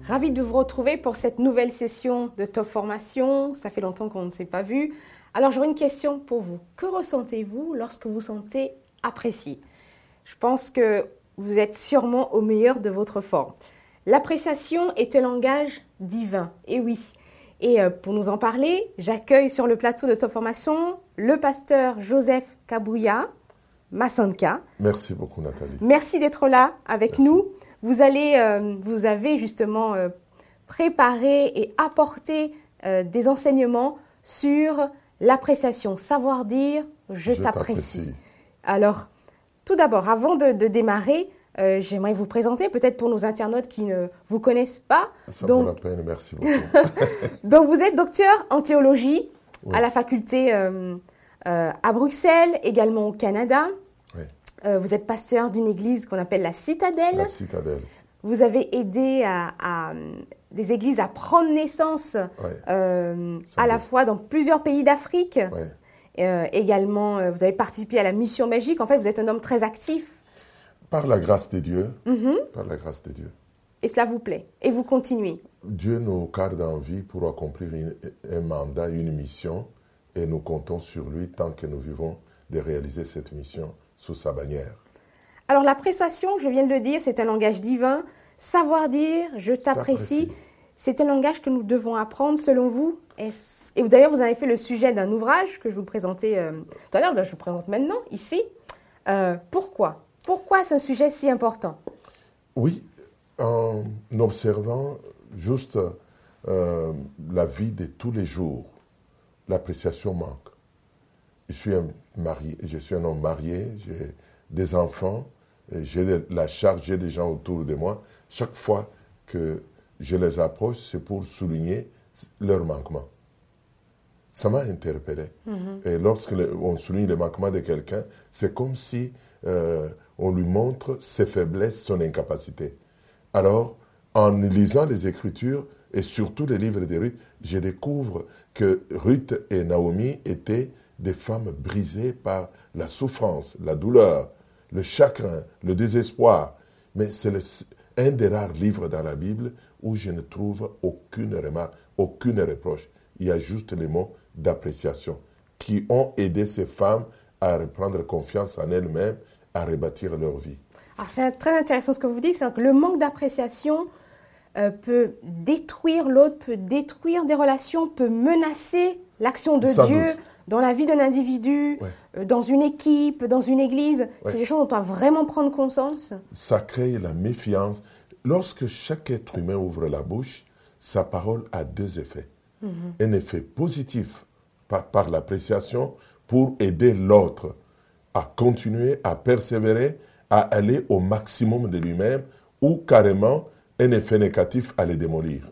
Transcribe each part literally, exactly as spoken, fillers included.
Ravie de vous retrouver pour cette nouvelle session de Top Formation. Ça fait longtemps qu'on ne s'est pas vu. Alors j'aurais une question pour vous. Que ressentez-vous lorsque vous vous sentez apprécié? Je pense que vous êtes sûrement au meilleur de votre forme. L'appréciation est un langage divin, et oui. Et pour nous en parler, j'accueille sur le plateau de Top Formation le pasteur Joseph Kabouya Massanka. Merci beaucoup Nathalie. Merci d'être là avec Merci. nous. Vous, allez, euh, vous avez justement euh, préparé et apporté euh, des enseignements sur l'appréciation, savoir dire « je, Je t'apprécie t'apprécie ». Alors, tout d'abord, avant de, de démarrer, euh, j'aimerais vous présenter, peut-être pour nos internautes qui ne vous connaissent pas. Ça donc, vaut la peine, merci beaucoup. donc, vous êtes docteur en théologie Oui. à la faculté euh, euh, à Bruxelles, également au Canada. Oui. Euh, vous êtes pasteur d'une église qu'on appelle la Citadelle. La citadelle. Vous avez aidé à, à, des églises à prendre naissance Oui. euh, Ça à la va. fois dans plusieurs pays d'Afrique. Oui. Euh, également, euh, vous avez participé à la mission Belgique. En fait, vous êtes un homme très actif Par la grâce de Dieu, Mhm. par la grâce de Dieu, et cela vous plaît. Et vous continuez. Dieu nous garde en vie pour accomplir une- un mandat, une mission, et nous comptons sur lui tant que nous vivons de réaliser cette mission sous sa bannière. Alors, l'appréciation, je viens de le dire, c'est un langage divin. Savoir dire « je t'apprécie », T'apprécie. c'est un langage que nous devons apprendre, selon vous. Est-ce- Et d'ailleurs, vous avez fait le sujet d'un ouvrage que je vous présentais euh, tout à l'heure, je vous présente maintenant, ici. Euh, pourquoi Pourquoi ce sujet si important? Oui, en observant juste euh, la vie de tous les jours, l'appréciation manque. Je suis un marié, je suis un homme marié, j'ai des enfants, et j'ai de- la charge, j'ai des gens autour de moi. Chaque fois que je les approche, c'est pour souligner leur manquement. Ça m'a interpellé. Et lorsque le- on souligne les manquements de quelqu'un, c'est comme si euh, on lui montre ses faiblesses, son incapacité. Alors, en lisant les Écritures, et surtout les livres de Ruth, je découvre que Ruth et Naomi étaient des femmes brisées par la souffrance, la douleur, le chagrin, le désespoir. Mais c'est le- un des rares livres dans la Bible où je ne trouve aucune remarque, aucune reproche. Il y a juste les mots d'appréciation qui ont aidé ces femmes à reprendre confiance en elles-mêmes, à rebâtir leur vie. Alors, c'est très intéressant ce que vous dites, c'est que le manque d'appréciation euh, peut détruire l'autre, peut détruire des relations, peut menacer l'action de Sans Dieu doute. dans la vie d'un individu, Ouais. euh, dans une équipe, dans une église. Ouais. C'est des choses dont on doit vraiment prendre conscience. Ça crée la méfiance. Lorsque chaque être humain ouvre la bouche, sa parole a deux effets. Un effet positif par, par l'appréciation pour aider l'autre à continuer, à persévérer, à aller au maximum de lui-même, ou carrément un effet négatif à les démolir.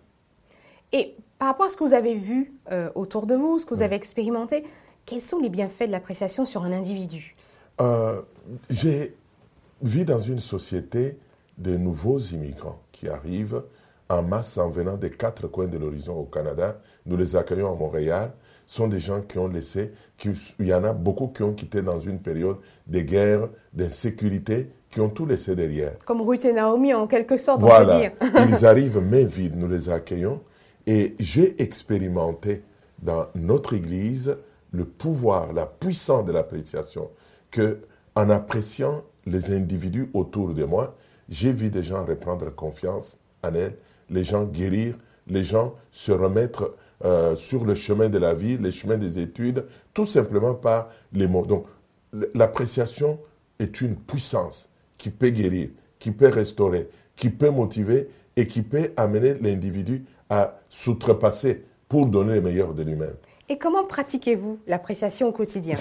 Et par rapport à ce que vous avez vu euh, autour de vous, ce que vous avez expérimenté, quels sont les bienfaits de l'appréciation sur un individu? Euh, j'ai vu dans une société de nouveaux immigrants qui arrivent en masse en venant des quatre coins de l'horizon au Canada. Nous les accueillons à Montréal. Ce sont des gens qui ont laissé, qui, il y en a beaucoup qui ont quitté dans une période de guerre, d'insécurité, qui ont tout laissé derrière. Comme Ruth et Naomi, en quelque sorte, on peut Voilà, dire. ils arrivent main vide, nous les accueillons. Et j'ai expérimenté dans notre Église le pouvoir, la puissance de l'appréciation, que en appréciant les individus autour de moi, j'ai vu des gens reprendre confiance en elles, les gens guérir, les gens se remettre euh, sur le chemin de la vie, le chemin des études, tout simplement par les mots. Donc, l- l'appréciation est une puissance qui peut guérir, qui peut restaurer, qui peut motiver et qui peut amener l'individu à s'outrepasser pour donner le meilleur de lui-même. Et comment pratiquez-vous l'appréciation au quotidien?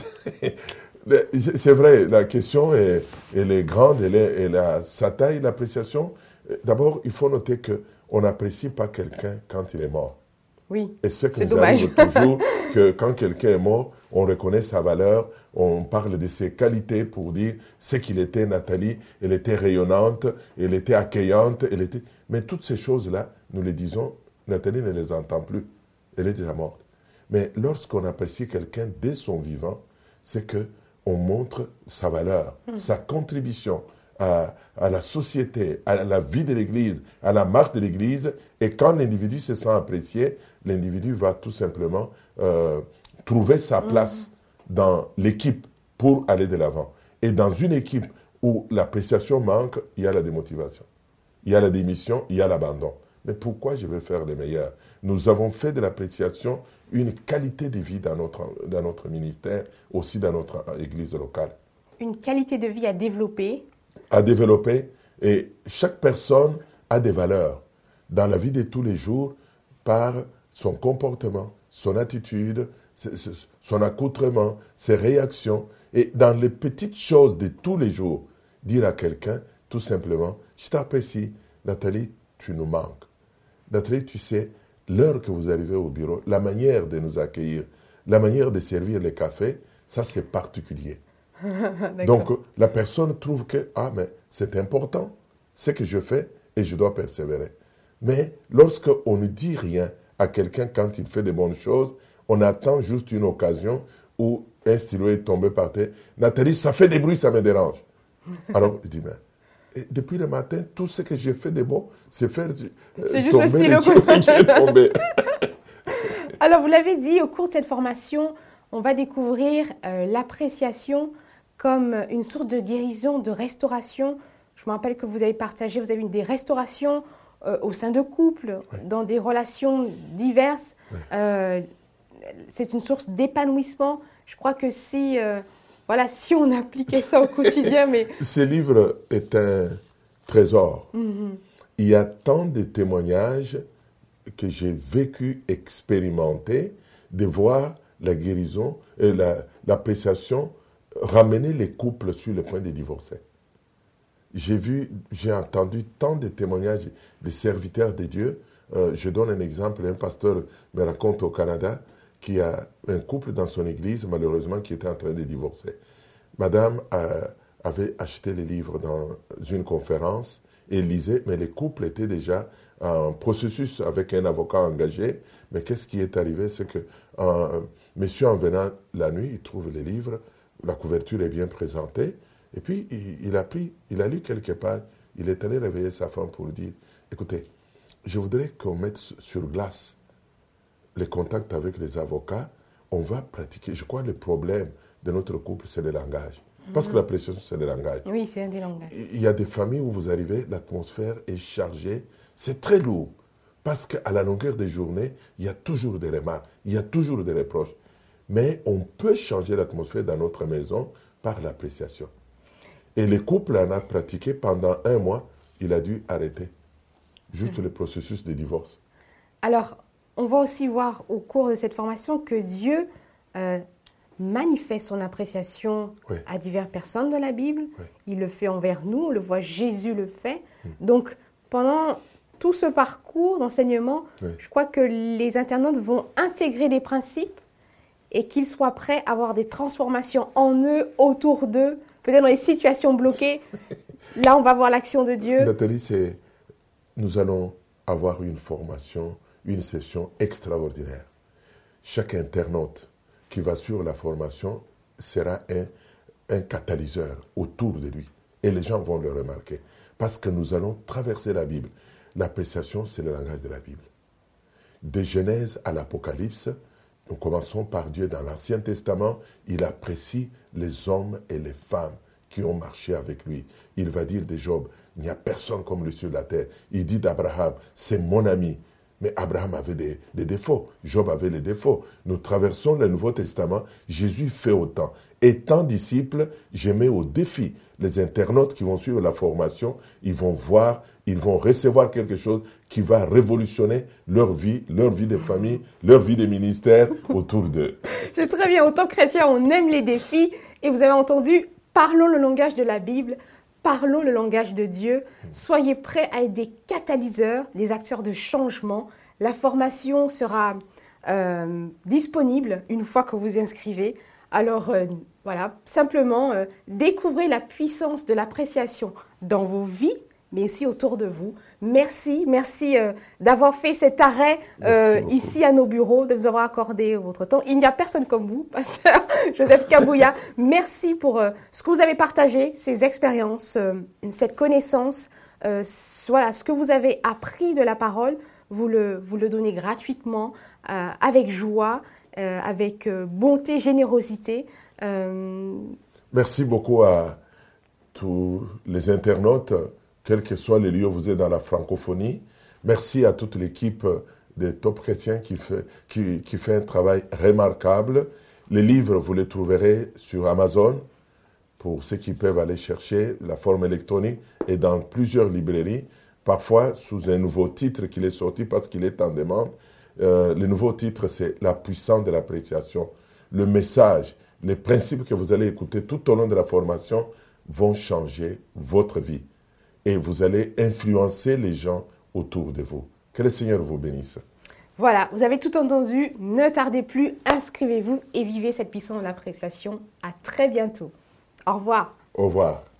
Le- C'est vrai, la question est, elle est grande, elle, est, elle a sa taille, l'appréciation. D'abord, il faut noter qu'on n'apprécie pas quelqu'un quand il est mort. Oui, Et ce qui c'est nous dommage. arrive toujours, que quand quelqu'un est mort, on reconnaît sa valeur, on parle de ses qualités pour dire ce qu'il était, Nathalie, elle était rayonnante, elle était accueillante, elle était... Mais toutes ces choses-là, nous les disons, Nathalie ne les entend plus, elle est déjà morte. Mais lorsqu'on apprécie quelqu'un dès son vivant, c'est qu'on montre sa valeur, sa contribution, à, à la société, à la vie de l'Église, à la marche de l'Église. Et quand l'individu se sent apprécié, l'individu va tout simplement euh, trouver sa place mmh. dans l'équipe pour aller de l'avant. Et dans une équipe où l'appréciation manque, il y a la démotivation, il y a la démission, il y a l'abandon. Mais pourquoi je veux faire le meilleur? Nous avons fait de l'appréciation une qualité de vie dans notre, dans notre ministère, aussi dans notre église locale. Une qualité de vie à développer. À développer. Et chaque personne a des valeurs dans la vie de tous les jours par son comportement, son attitude, son accoutrement, ses réactions. Et dans les petites choses de tous les jours, dire à quelqu'un, tout simplement, je t'apprécie, Nathalie, tu nous manques. Nathalie, tu sais, l'heure que vous arrivez au bureau, la manière de nous accueillir, la manière de servir les cafés, ça c'est particulier. Donc la personne trouve que, ah mais c'est important, ce que je fais et je dois persévérer. Mais lorsqu'on ne dit rien à quelqu'un quand il fait de bonnes choses, on attend juste une occasion où un stylo est tombé par terre. Nathalie, ça fait des bruits, ça me dérange. Alors il dit, mais et depuis le matin, tout ce que j'ai fait de bon, c'est faire euh, c'est juste tomber le stylo qui est tombé. Alors, vous l'avez dit, au cours de cette formation, on va découvrir euh, l'appréciation comme une source de guérison, de restauration. Je me rappelle que vous avez partagé, vous avez eu des restaurations euh, au sein de couples, oui. dans des relations diverses. Oui. Euh, c'est une source d'épanouissement. Je crois que si... Euh, Voilà, si on appliquait ça au quotidien, mais... Ce livre est un trésor. Mm-hmm. Il y a tant de témoignages que j'ai vécu, expérimenté, de voir la guérison et la, l'appréciation ramener les couples sur le point de divorcer. J'ai vu, j'ai entendu tant de témoignages de serviteurs de Dieu. Euh, je donne un exemple, un pasteur me raconte au Canada, qui a un couple dans son église, malheureusement, qui était en train de divorcer. Madame a, avait acheté les livres dans une conférence et lisait, mais les couples étaient déjà en processus avec un avocat engagé. Mais qu'est-ce qui est arrivé? C'est que euh, monsieur, en venant la nuit, il trouve les livres, la couverture est bien présentée, et puis il, il a pris, il a lu quelque part, il est allé réveiller sa femme pour dire, écoutez, je voudrais qu'on mette sur glace les contacts avec les avocats, on va pratiquer. Je crois que le problème de notre couple, c'est le langage. Parce mm-hmm. que la pression, c'est le langage. Oui, c'est un des langages. Il y a des familles où vous arrivez, l'atmosphère est chargée, c'est très lourd. Parce qu'à la longueur des journées, il y a toujours des remarques, il y a toujours des reproches. Mais on peut changer l'atmosphère dans notre maison par l'appréciation. Et le couple en a pratiqué pendant un mois, il a dû arrêter. Juste mm-hmm. le processus de divorce. Alors, on va aussi voir au cours de cette formation que Dieu euh, manifeste son appréciation oui. à diverses personnes de la Bible. Oui. Il le fait envers nous, on le voit, Jésus le fait. Mm. Donc, pendant tout ce parcours d'enseignement, oui. je crois que les internautes vont intégrer des principes et qu'ils soient prêts à avoir des transformations en eux, autour d'eux, peut-être dans les situations bloquées. Là, on va voir l'action de Dieu. Nathalie, c'est, nous allons avoir une formation, une session extraordinaire. Chaque internaute qui va sur la formation sera un, un catalyseur autour de lui. Et les gens vont le remarquer. Parce que nous allons traverser la Bible. L'appréciation, c'est le langage de la Bible. De Genèse à l'Apocalypse, nous commençons par Dieu. Dans l'Ancien Testament, il apprécie les hommes et les femmes qui ont marché avec lui. Il va dire de Job, il n'y a personne comme lui sur la terre. Il dit d'Abraham, c'est mon ami. Mais Abraham avait des, des défauts, Job avait les défauts. Nous traversons le Nouveau Testament, Jésus fait autant. Étant disciple, je mets au défi les internautes qui vont suivre la formation, ils vont voir, ils vont recevoir quelque chose qui va révolutionner leur vie, leur vie de famille, leur vie de ministère autour d'eux. C'est très bien, en tant que chrétien, on aime les défis. Et vous avez entendu, parlons le langage de la Bible. Parlons le langage de Dieu. Soyez prêts à être des catalyseurs, des acteurs de changement. La formation sera euh, disponible une fois que vous vous inscrivez. Alors, euh, voilà, simplement, euh, découvrez la puissance de l'appréciation dans vos vies, mais aussi autour de vous. Merci, merci euh, d'avoir fait cet arrêt euh, ici à nos bureaux, de nous avoir accordé votre temps. Il n'y a personne comme vous, pasteur Joseph Kabouya. Merci pour euh, ce que vous avez partagé, ces expériences, euh, cette connaissance, euh, voilà, ce que vous avez appris de la parole, vous le, vous le donnez gratuitement, euh, avec joie, euh, avec euh, bonté, générosité. Euh... Merci beaucoup à tous les internautes, quel que soit le lieu où vous êtes dans la francophonie. Merci à toute l'équipe des Top Chrétiens qui fait, qui, qui fait un travail remarquable. Les livres, vous les trouverez sur Amazon, pour ceux qui peuvent aller chercher la forme électronique, et dans plusieurs librairies, parfois sous un nouveau titre qui est sorti parce qu'il est en demande. Euh, le nouveau titre, c'est « La puissance de l'appréciation ». Le message, les principes que vous allez écouter tout au long de la formation vont changer votre vie. Et vous allez influencer les gens autour de vous. Que le Seigneur vous bénisse. Voilà, vous avez tout entendu. Ne tardez plus, inscrivez-vous et vivez cette puissance de l'appréciation. À très bientôt. Au revoir. Au revoir.